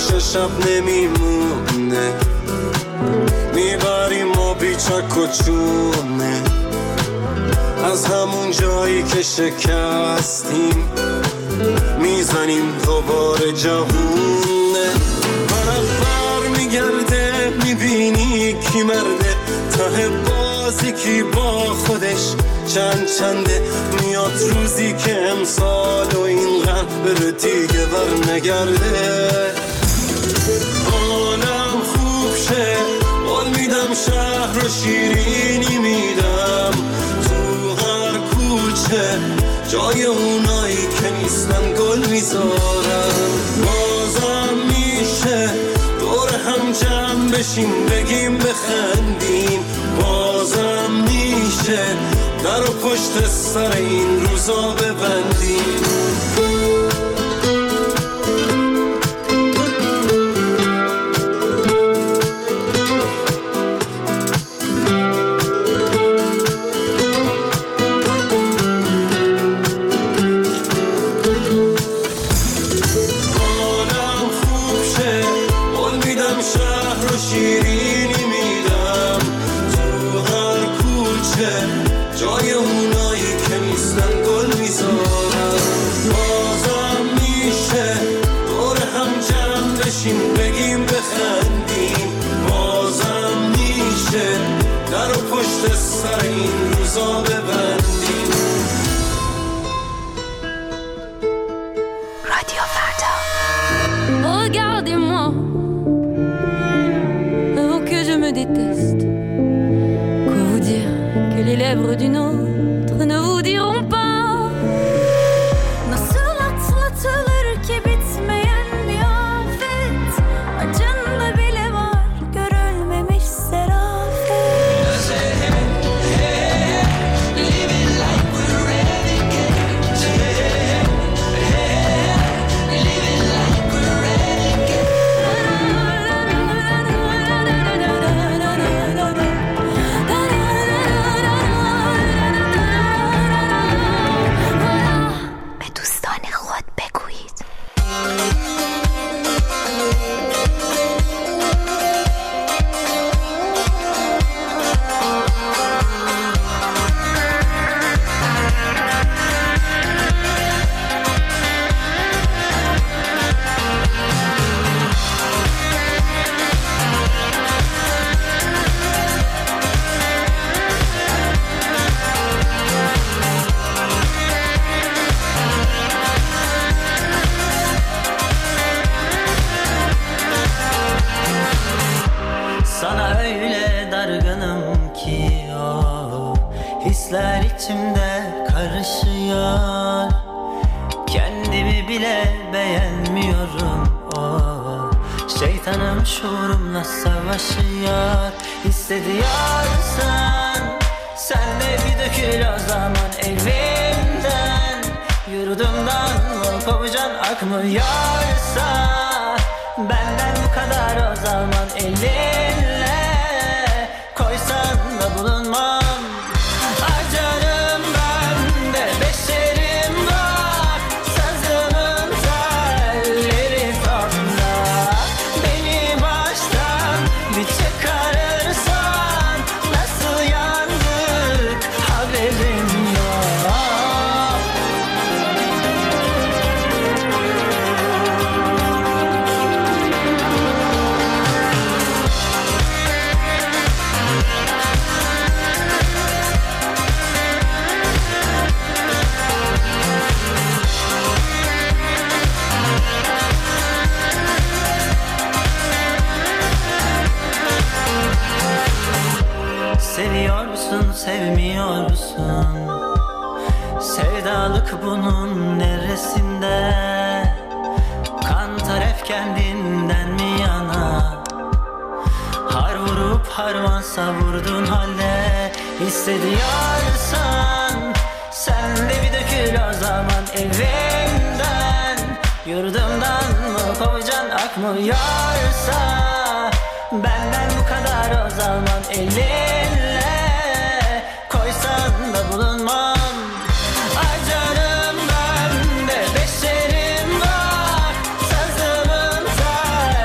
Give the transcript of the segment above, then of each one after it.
همیشه شب نمیمونه، میبریم ما بیچک و چونه، از همون جایی که شکستیم میزنیم دوباره جوونه. طرف بر میگرده میبینی کی مرده، ته بازی کی با خودش چنده. میاد روزی که امسال و این قلب دیگه بر نگرده. حالم خوب شه قول میدم، شهر و شیرینی میدم، تو هر کوچه جای اونایی که نیستن گل میذارم. بازم میشه دور هم جمع بشیم بگیم بخندیم، بازم میشه در و پشت سر این روزا ببندیم. Regardez-moi, oh que je me déteste. Quoi vous dire que les lèvres d'une autre ne vous diront pas. Nasıl atlatılır ki bitmeyen bir afet, acında bile var görülmemiş serafet. Living like we're renegades. Living like we're renegades. به دوستان خود بگویید. Sana öyle dargınım ki o hisler içimde karışıyor. Kendimi bile beğenmiyorum o. Şeytanım şuurumla savaşıyor. Hissediyorsan sen de bir dökül o zaman evimden. Yurdumdan mı kovucan akmıyorsa benden bu kadar o zaman elinle koysan da bulunmam. Acarım ben de beşerim var, sazımın telleri sonda. Beni baştan bir çıkarırsan nasıl yandık haberim yok. Seviyorsun, sevmiyorsun. Sevdalık bunun neresinde? Kan taraf kendinden mi yana? Har vurup harman savurdun halde. Hissediyorsan sen de bir dökül o zaman evimden. Yurdumdan mı kovucan akmıyorsa benden bu kadar o zaman elinle koysan da bulunmam. Acarım ben de beşerim var, sazımın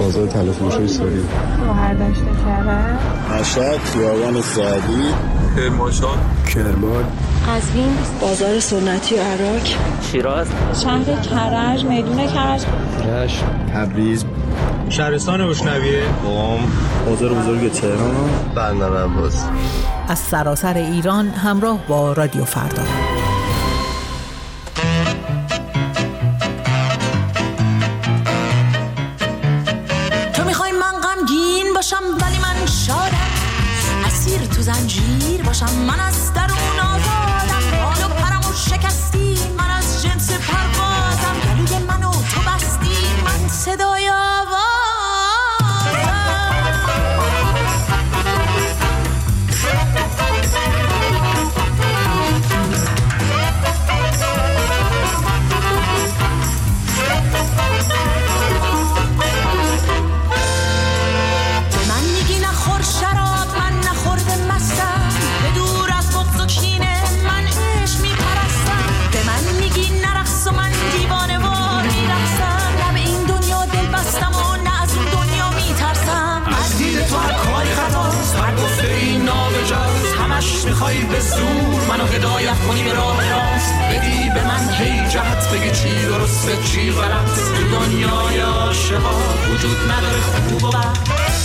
بازار تلفروشی سوری، برداشت کرد، مشهد، خیابان سعدی، کرمانشاه، کرمان، قزوین، بازار سنتی و عراق، شیراز، شهر کرج، میدون کرج، رشت، تبریز، شهرستان بوشنویه، قم، بازار بزرگ تهران، بندر عباس. از سراسر ایران همراه با رادیو فردا. تو میخوای من غمگین باشم ولی من شادم، اسیر تو زنجیر باشم من از درون آزادم، بال و پرمو شکستی من از جنس پروازم، گلوی منو تو بستی من صدای آوازم. میخوای به زور منو هدایت کنی به راه راست، بدی به من هی جهت، بگی چی درسته چی غلط. تو دنیای عاشقا وجود نداره خوب و بد.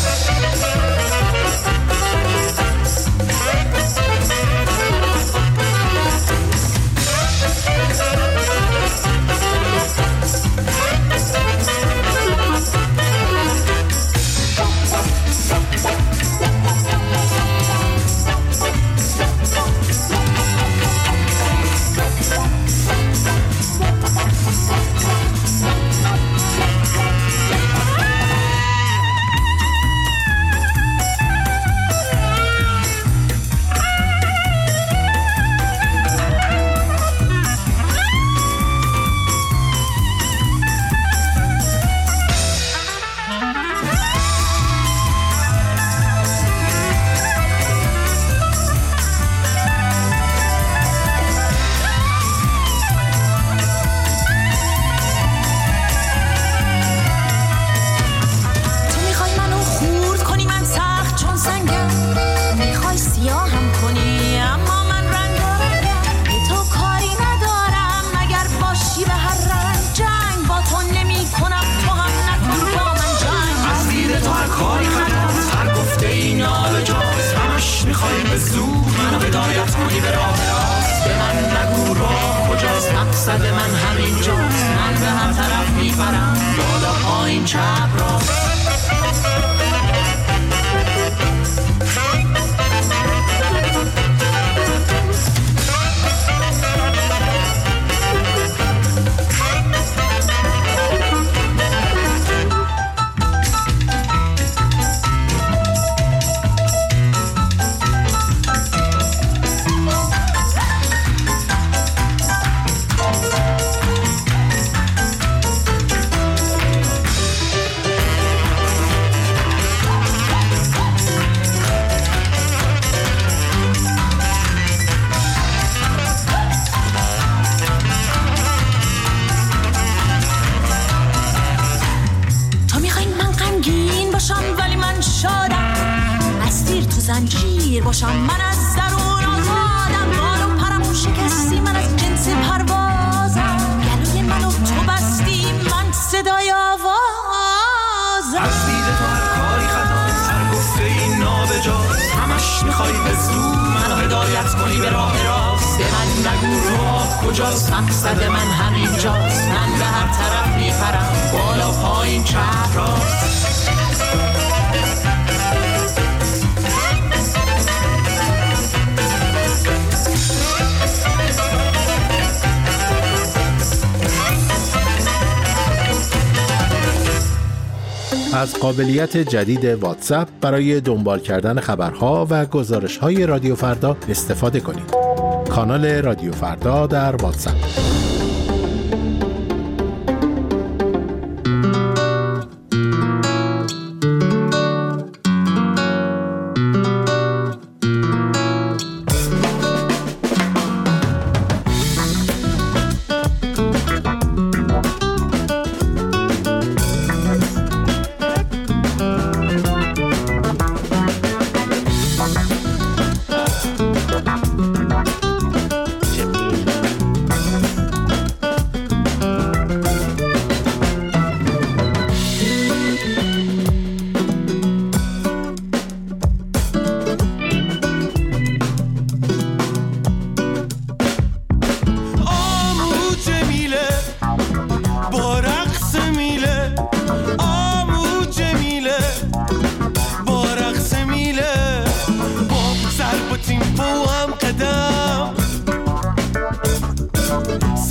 از قابلیت جدید واتساپ برای دنبال کردن خبرها و گزارش‌های رادیو فردا استفاده کنید. کانال رادیو فردا در واتساپ.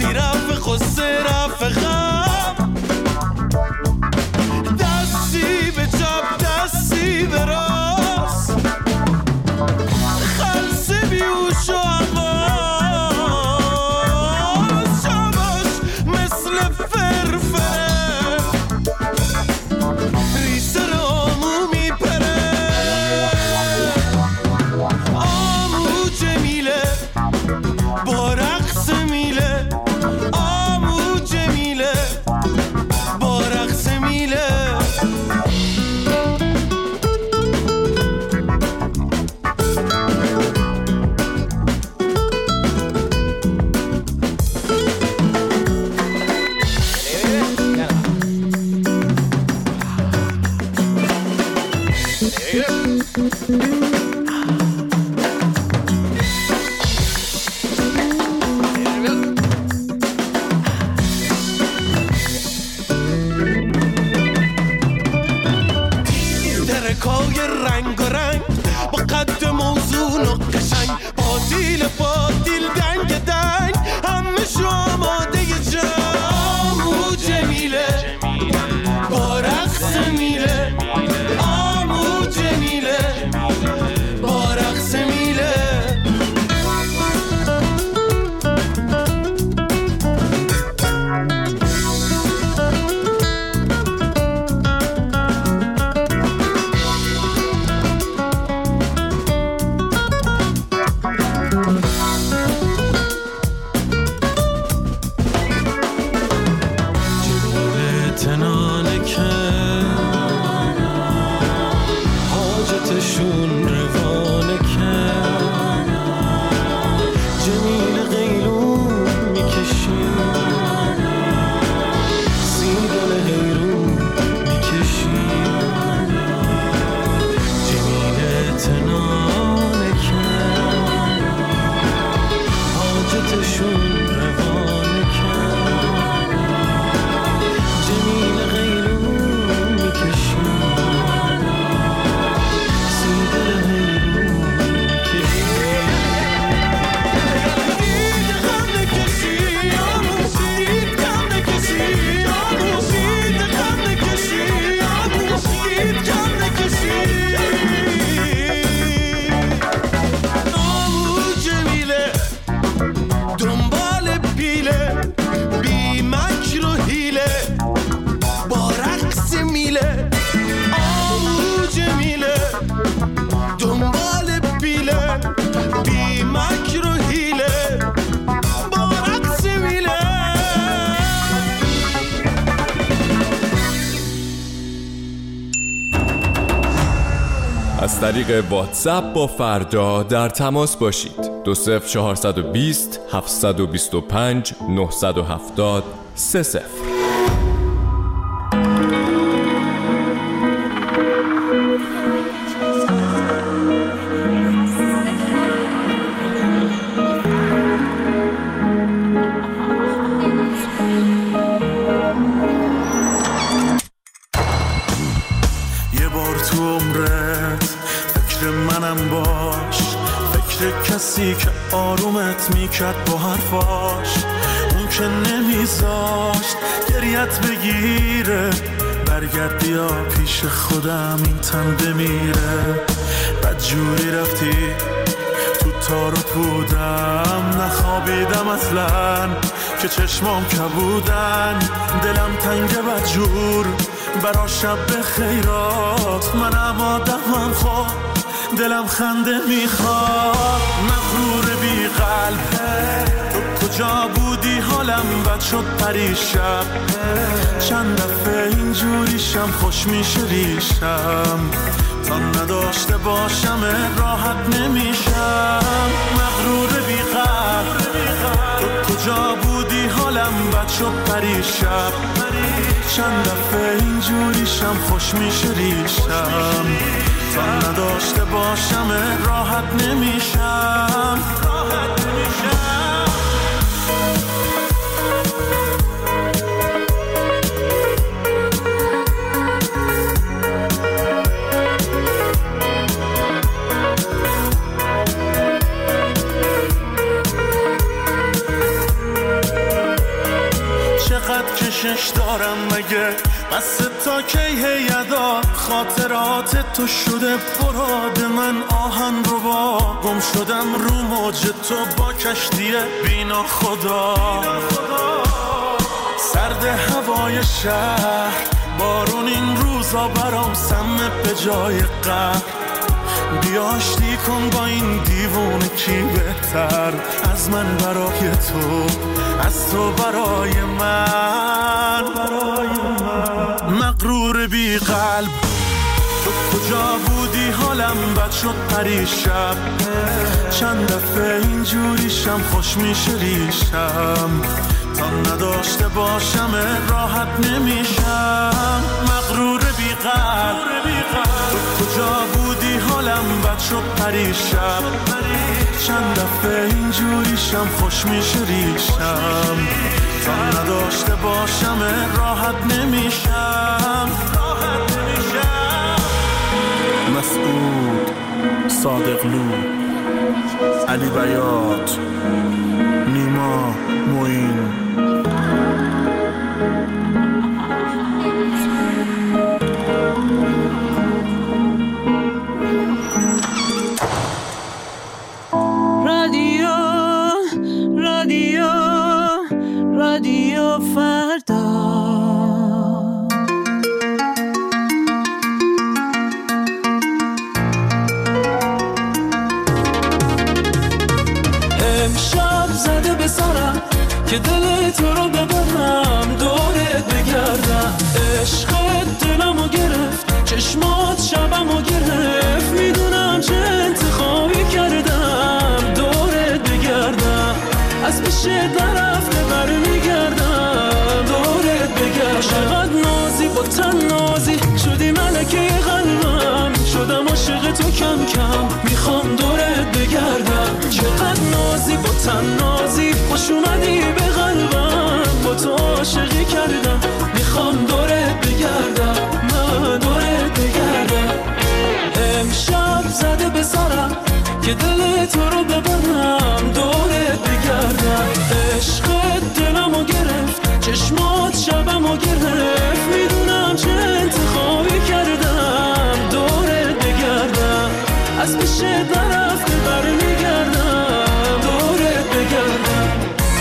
دستی رفت قصه رفت غم، دستی به چپ دستی به راست، خلص بیوش و عواز، شباش مثل فرفره ریسر آمو میپره. آمو جمیله با رقص میله، آمو جمیله با رقص میله. درکای رنگ و رنگ با قد موزون و قشنگ، باطیل باطیل دنگ دنگ همه شو آماده جنگ. آمو جمیله با رقص میله، آمو جمیله با رقص میله. تنانه که حاجتشون روانه که، جمیل قیلون میکشی سیدل حیرون میکشی. جمیل تنانه که حاجتشون روانه که، جمیل غیرون میکشی سیدل حیرون میکشی. دید غم نکشی آمو، دید غم نکشی آمو، دید غم نکشی آمو، دید غم نکشی. آمو جمیله دنبال پیله، بی مکر و حیله با رقص میله. آمو جمیله دنبال پیله، بی مکر و حیله با رقص میله. از طریق واتساپ با فردا در تماس باشید. 20420 725 970 30. یه بار تو عمرت فکر منم باش، فکر کسی که آرومت میکرد با حرفاش، اون که نمیذاشت گریت بگیره. برگرد بیا پیش خودم این تن بمیره. بدجوری رفتی تو تار و پودم، نخوابیدم اصلا که چشمام کبودن. دلم تنگ بدجور برا شب خیرات، منم آدمم خواب دلم خنده میخواد. مغرور بی قلب تو کجا بودی؟ حالم بد شد پریشب، چند دفعه اینجوریشم خوش میشه ریشم، تا نداشته باشم راحت نمیشم. مغرور بی قلب تو کجا بودی؟ حالم بد شد پریشب، چند دفعه اینجوریشم خوش میشه ریشم، تا نداشته باشم راحت نمیشم. کش دارم مگه بس تا کی هیدا خاطرات تو شده براد من آهن رو با گم شدم رو موج تو با کشتی بینا خدا سرد هوای شهر بارون این روزا برام سمه به جای قهر بیا آشتی کن با این دیوونه کی بهتر از من برای تو از تو برای من مغرور بی قلب تو کجا بودی حالم بد شد پریشب چند دفعه اینجوریشم خوش میشه ریشم تا نداشته باشم راحت نمیشم مغرور بی قلب تو کجا بودی حالم بد شد پریشب چند دفعه اینجوریشم خوش میشه ریشم تا نداشته باشم راحت نمیشم مسعود صادقلو علی بیات نیما موین رادیو فردا امشب زده به سرم که دل تو رو ببرم دورت بگردم عشقت دلمو گرفت چشمات شبمو گرفت میدونم چه انتخابی کردم دورت بگردم از پیش نرفته برمیگردم دورت بگردم چقدر نازی با تن نازی شدی ملکه قلبم شدم عاشق تو کم کم میخوام دورت بگردم چقدر نازی با تن نازی خوش اومدی به قلبم با تو عاشقی کردم میخوام دورت بگردم من دورت بگردم امشب زده به سرم که دل تو رو ببرم دورت بگردم عشقت دلمو گرفت چشمات شبمو گرفت میدونم چه انتخابی کردم دورت بگردم از پیش نرفته برمیگردم دورت بگردم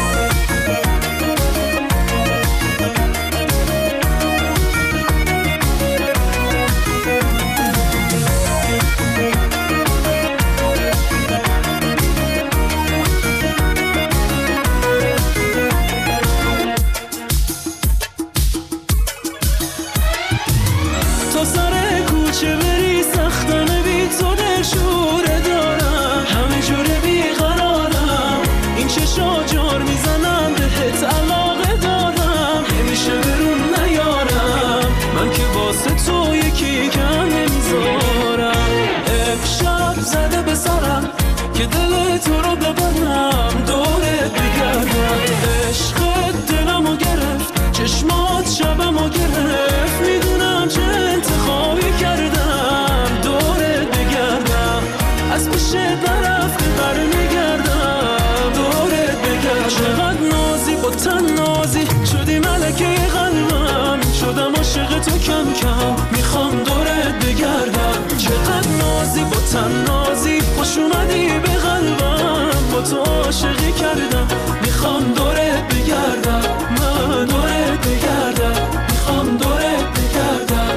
تو یکی کم نمیذارم امشب زده به سرم که دل تو رو ببرم دورت بگردم عشقت دلمو گرفت چشمات شبمو گرفت میدونم چه انتخابی کردم دورت بگردم از پیش نرفته برمیگردم دورت بگردم چقدر نازی با تن نازی شدی ملکه قلبم شدم عاشق تو کم کم میخوام دورت بگردم چقدر نازی با تن نازی خوش اومدی به قلبم با تو عاشقی کردم میخوام دورت بگردم من دورت بگردم میخوام دورت بگردم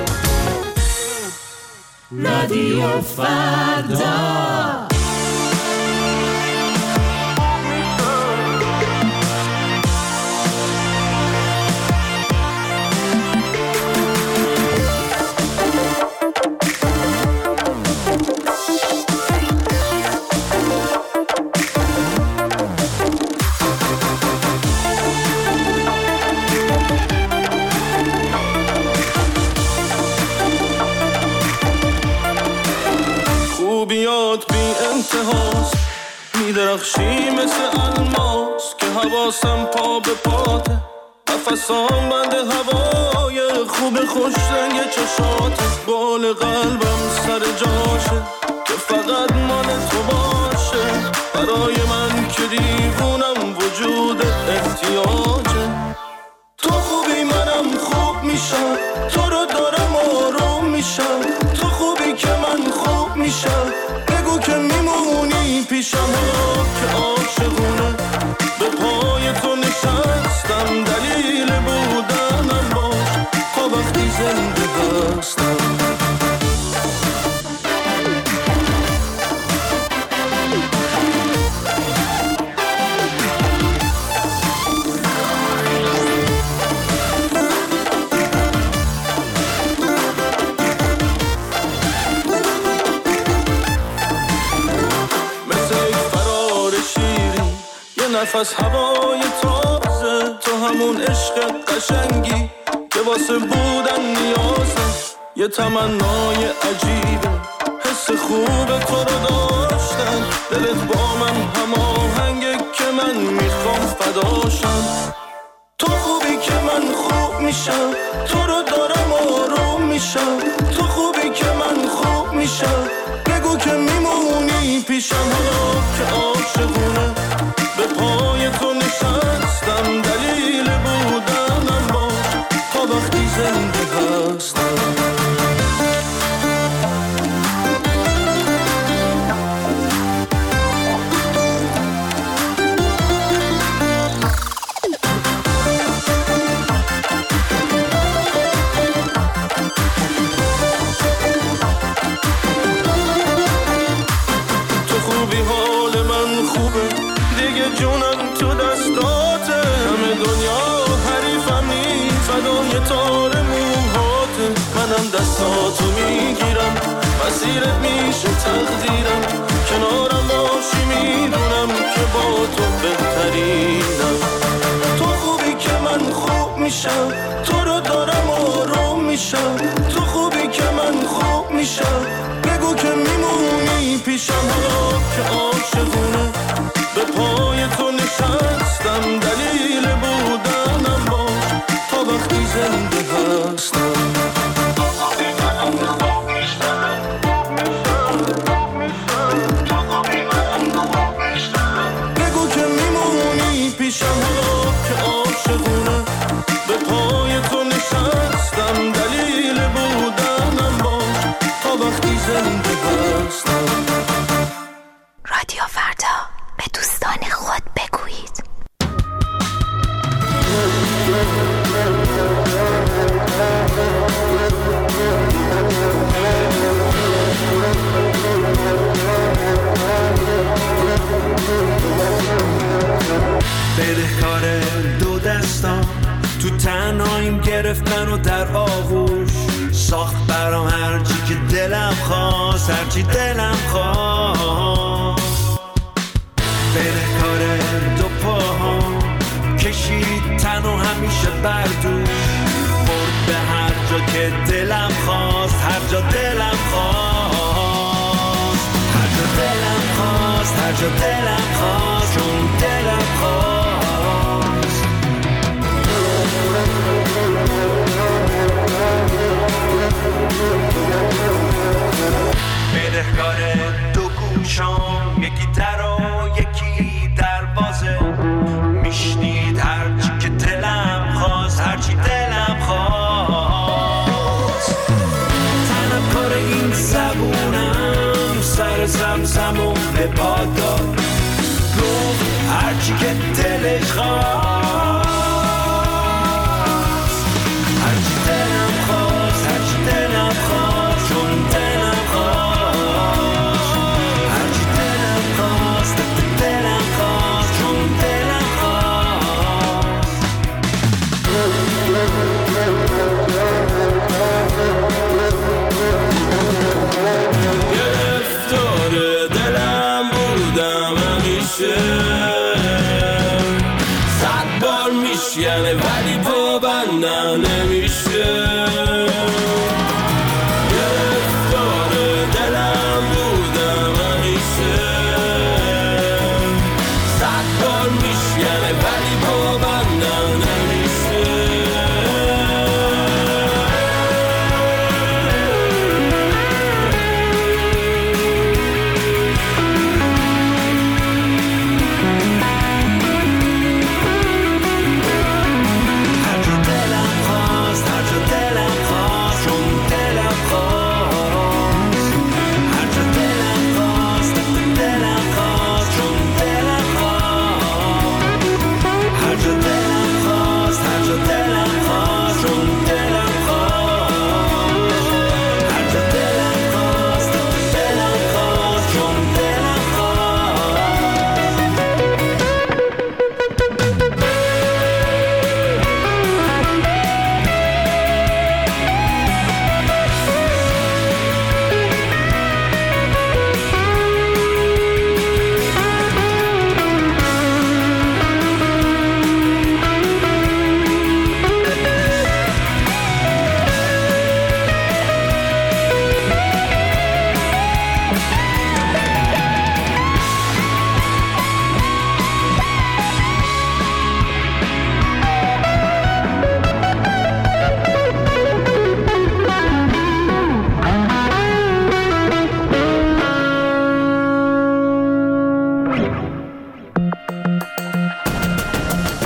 رادیو فردا خوبیات بی انتهاست میدرخشی مثل الماس که حواسم پا به پاته نفسام بند هوای خوب خوش رنگ چشاتت بال قلبم سر جاشه که فقط مال تو باشه برای من که دیوونم وجودت احتیاجه تو خوبی من نفس هوای تازه، تو همون عشق قشنگی که واسه بودن نیازه، یه تمنای عجیبه حس خوب تو رو داشتن، دلت با من هماهنگه که من میخوام فداشم. تو خوبی که من خوب میشم، تو رو دارم آروم میشم، تو خوبی که من خوب میشم، بگو که میمونی پیشم. حالا که عاشقونه به پای تو نشستم، دلیل بودنم باش تا وقتی زنده هستم. جونم تو دستاته، همه دنیا حریفم نیست، فدای تار موهاته. منم دستاتو میگیرم، مسیرت میشه تقدیرم، کنارم باشی میدونم که با تو بهترینم. تو خوبی که من خوب میشم، تو رو دارم آروم میشم، تو خوبی که من خوب میشم، بگو که میمونی پیشم. حالا که عاشقونه به پای تو نشستم، دلیل بودنم باش تا وقتی زنده هستم. بگو که میمونی پیشم. حالا که عاشقونه به پای تو نشستم، دلیل بودنم باش تا وقتی زنده هستم. رادیو فردا، به دوستان خود بگویید. بدهکار دو دستان تو تنهاییم گرفتن و در آغوش ساخت برام هرچی که دلم خواست، هرچی دلم خواست. بدهکار دو پاهام کشید تن و همیشه بردوش، برد به هر جا که دلم خواست، هر جا دلم خواست، هر جا دلم خواست، هر جا دلم خواست، چون دلم خواست. بدهکار دو گوشام، یکی در و یکی دروازه، میشنید هرچی که دلم خواست، هرچی دلم خواست. تنم کار این زبونم سر زمزمم به پا داد، گفت هرچی که دلش خواست، هرچی دلم خواست، هرچی دلم خواست، چون دلم خواست، هرچی دلم خواست، دلم خواست، چون دلم خواست. گرفتار دلم بودم همیشه، 100 بار میشکنه ولی پابندم نمیشه. گرفتار دلم بودم همیشه، 100 بار میشکنه ولی پابندم نمیشه. How'd you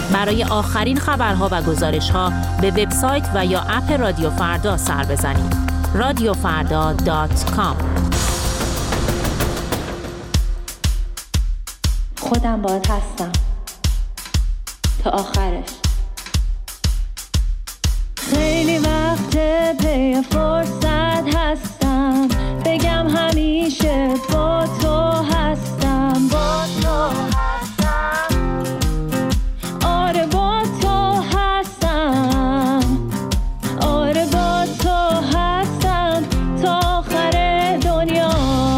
برای آخرین خبرها و گزارش‌ها به وبسایت و یا اپ رادیو فردا سر بزنید. radiofarda.com. خودم باهات هستم تا آخرش. خیلی وقت پی فرصت هستم بگم همیشه با تو هستم، با تو هستم، آره با تو هستم، آره با تو هستم تا آخر دنیا.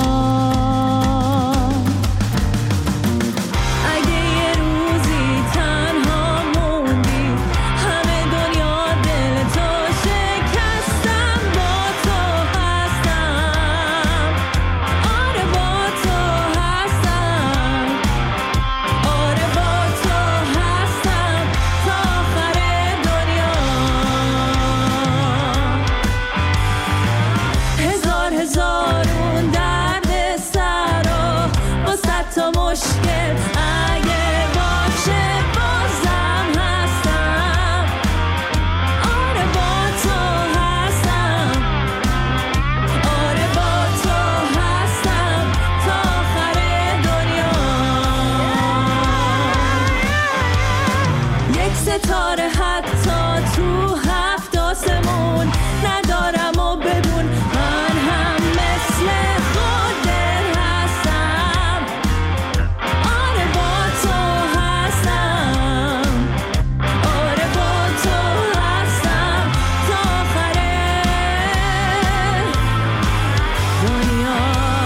اگه یه روزی تنها موندی همه دنیا دل تو شکستم، با تو هستم، آره با تو هستم، آره با تو هستم تا آخر دنیا. هزارون درد سر و با صد تا مشکل اگه باشه بازم هستم، آره با تو هستم، آره با تو هستم تا آخر دنیا. یک ستاره حتی تو هفت آسمون ندارم و بدون من هم مثل خودت هستم، آره با تو هستم، آره با تو هستم تا آخر دنیا.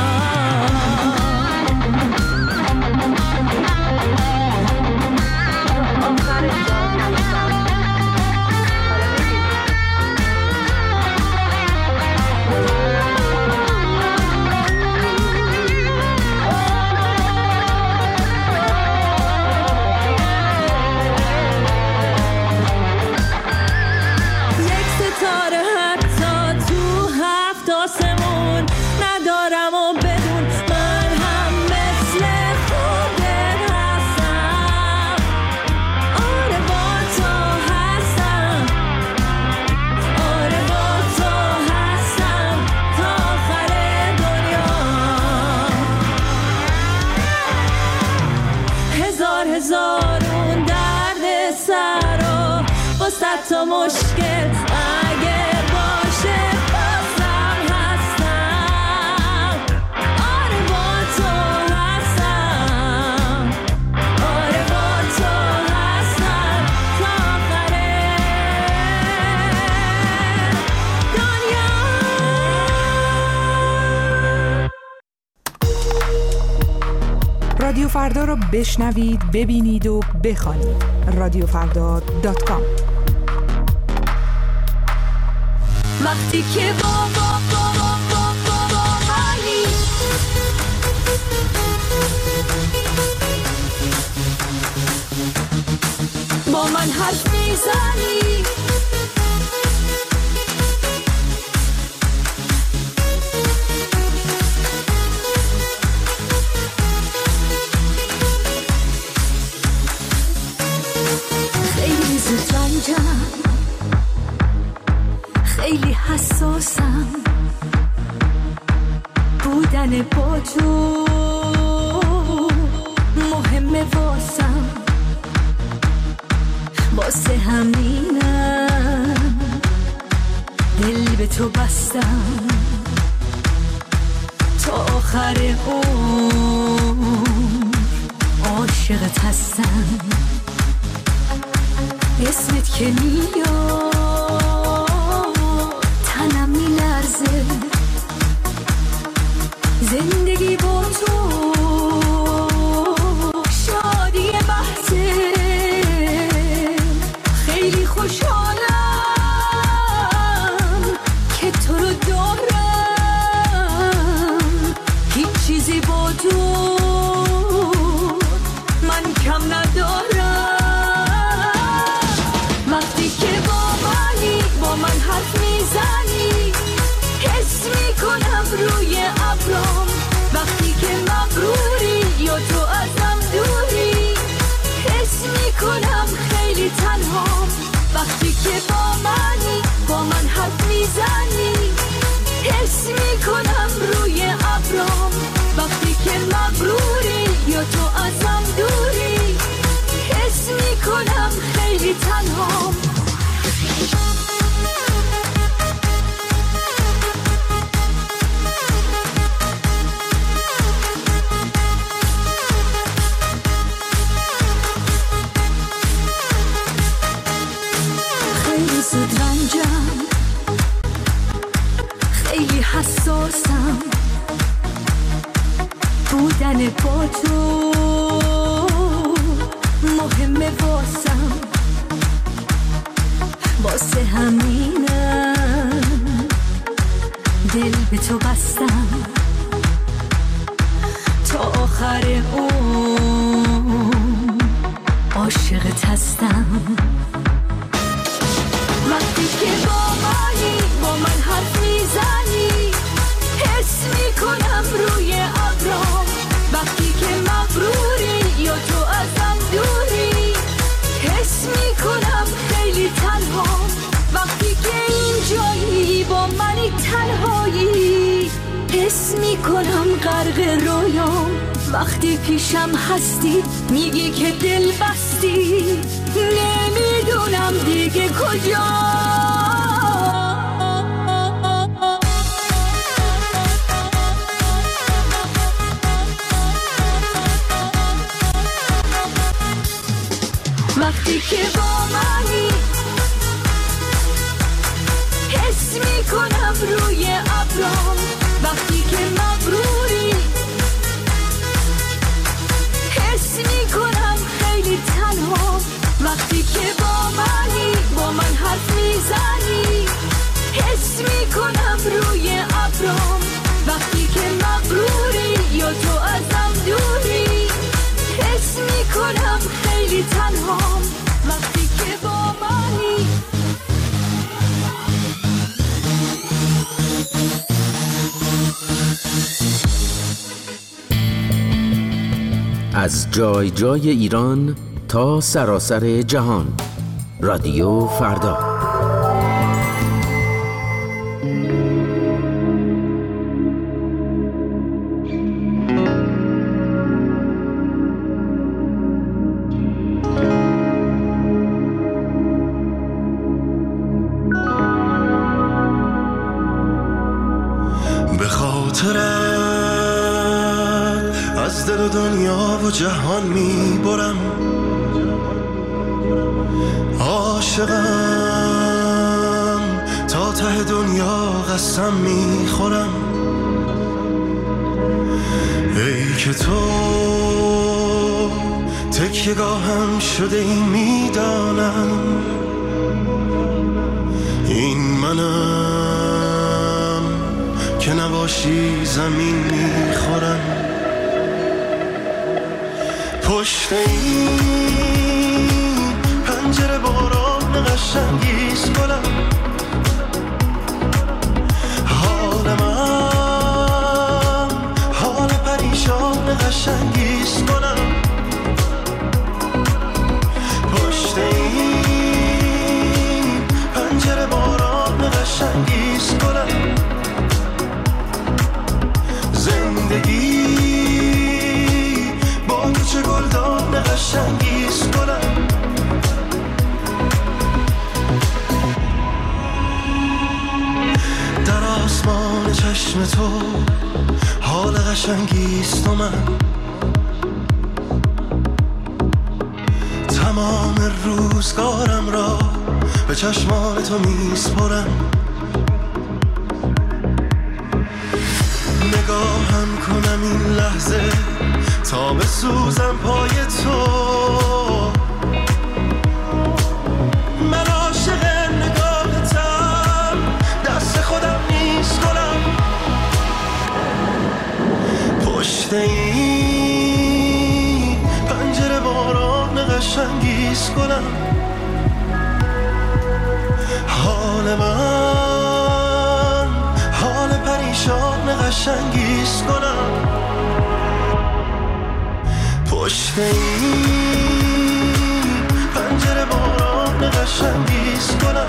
یک ستاره حتی تو هفت آسمون ندارم و بدون من هم مثل خودت هستم، آره با تو هستم، آره با تو هستم تا آخر دنیا. هزارون درد سر و با صد تا مشکل اگه باشه بازم هستم، آره با تو هستم، آره با تو هستم تا آخر دنیا. رادیو فردا رو بشنوید، ببینید و بخوانید. radiofarda.com. وقتی که بابایی با من حرف میزنی، خیلی زود رنجم، خیلی حساسم، بودن با تو مهمه واسم، واسه همینم دل به تو بستم، تا آخر عمر عاشقت هستم. اسمت که میاد تنم میلرزه، زندگی با تو شادی بحثه، خیلی خوشحالم که تو رو دارم، هیچ چیزی با تو من کم ندارم. وقتی که با من حرف میزنی حس میکنم روی ابرام، وقتی که که با منی، با من حرف میزنی، حس میکنم روی ابرام وقتی که مغروری یا تو ازم دوری، حس میکنم خیلی تنهام. خیلی زود رنجم، خیلی حساسم، بودن با تو مهمه واسم، واسه همینم دل به تو بستم، تا آخر اون عاشقت هستم. وقتی که با منی، با من حرف میزنی، حس میکنم روی ابرام وقتی که مغروری یا تو ازم دوری، حس میکنم خیلی تنهام. وقتی که اینجایی با منی تنهایی، حس میکنم غرق رویام. وقتی پیشم هستی میگی که دل بستی، نمیدونم دیگه کجا. وقتی که با منی، حس میکنم روی ابرام وقتی که مغروری، حس میکنم خیلی تنها. وقتی که با منی، با من حرف میزنی، حس میکنم روی ابرام وقتی که مغروری یا تو ازم دوری، حس میکنم خیلی تنهام. وقتی که با منی. از جای جای ایران تا سراسر جهان، رادیو فردا. به خاطرت از دل و دنیا و جهان میبرم، عاشقم تا ته دنیا قسم میخورم. ای که تو تکیه‌گاهم شده این میدانم، این منم که نباشی زمین میخورم. پشت این پنجره باران قشنگیست گلم، حال من حال پریشان قشنگیست گلم. پشت این پنجره باران قشنگیست گلم. زندگی با چه گلدان قشنگیست گلم. در آسمان چشم تو حال قشنگیست و من تمام روزگارم را به چشمان تو میسپرم. نگاهم کنم این لحظه تا بسوزم پای تو، من عاشق نگاهتم، دست خودم نیست گلم. پشت این پنجره باران قشنگیست گلم. حال من حال پریشان قشنگیست گلم. پشت این پنجره باران قشنگیست گلم.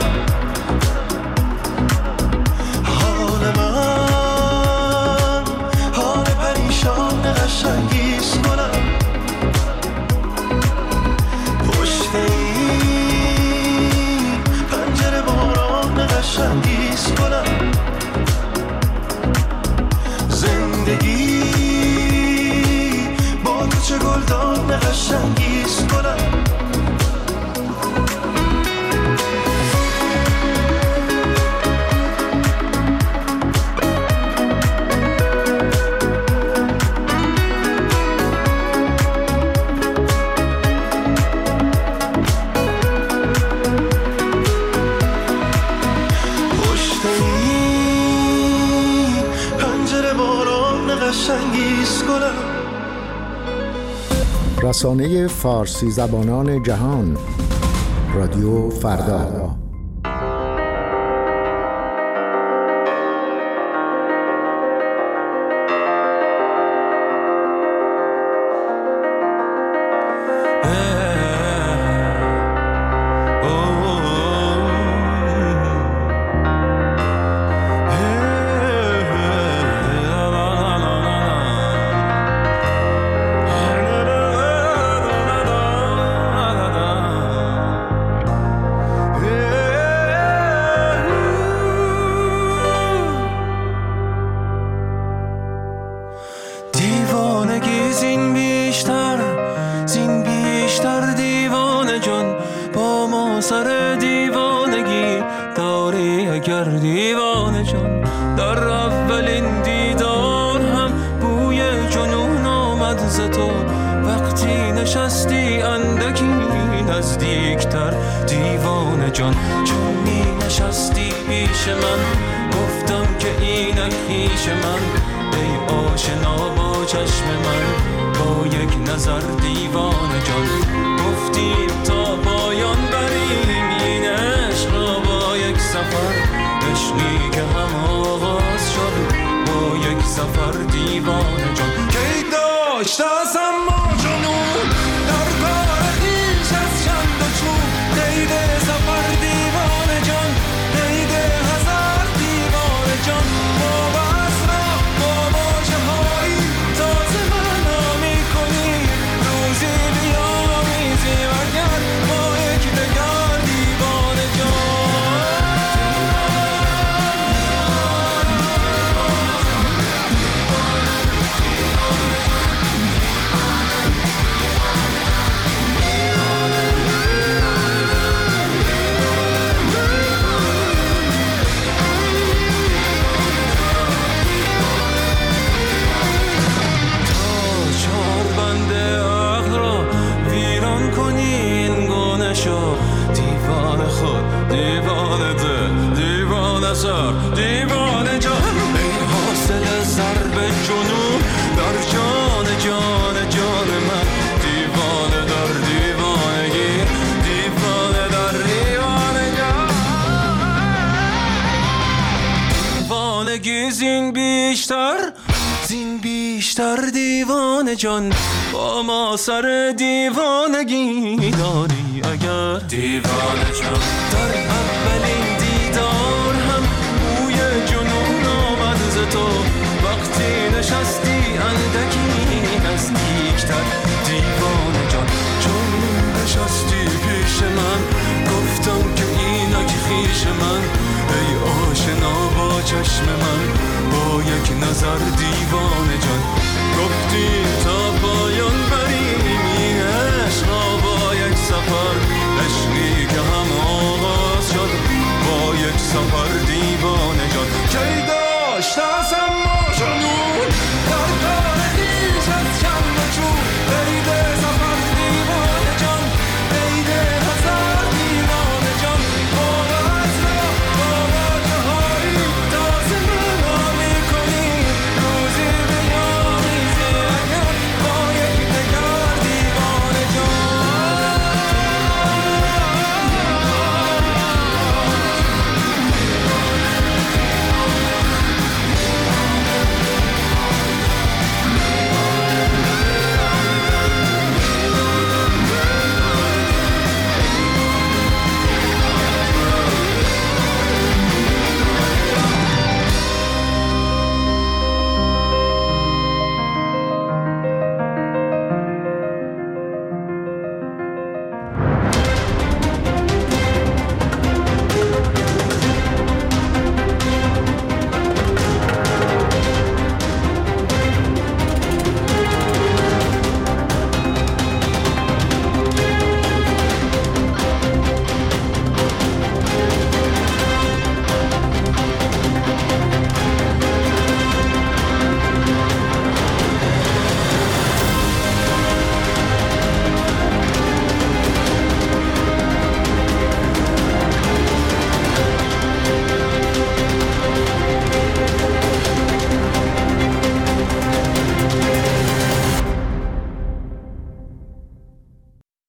رسانه فارسی زبانان جهان، رادیو فردا. دیوانه جان با ما سر دیوانگی داری اگر دیوانه جان در اولین دیدار هم بوی جنون آمد ز تو وقتی نشستی اندکی نزدیکتر دیوانه جان چون نشستی پیش من گفتم که اینک خویش من ای آشنا با چشم من با یک نظر دیوانه